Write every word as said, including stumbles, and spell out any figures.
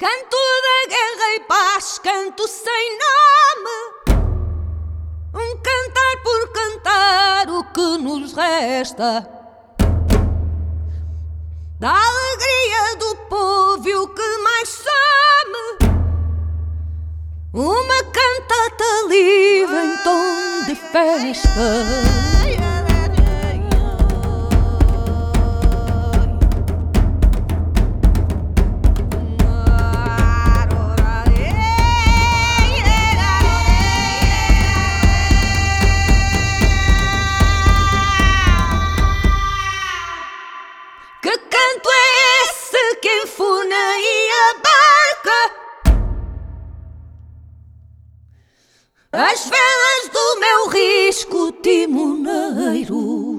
Canto da guerra e paz, canto sem nome, um cantar por cantar o que nos resta, da alegria do povo e o que mais some, uma cantata livre em tom de festa. Que canto é esse que enfuna e abarca as velas do meu risco timoneiro?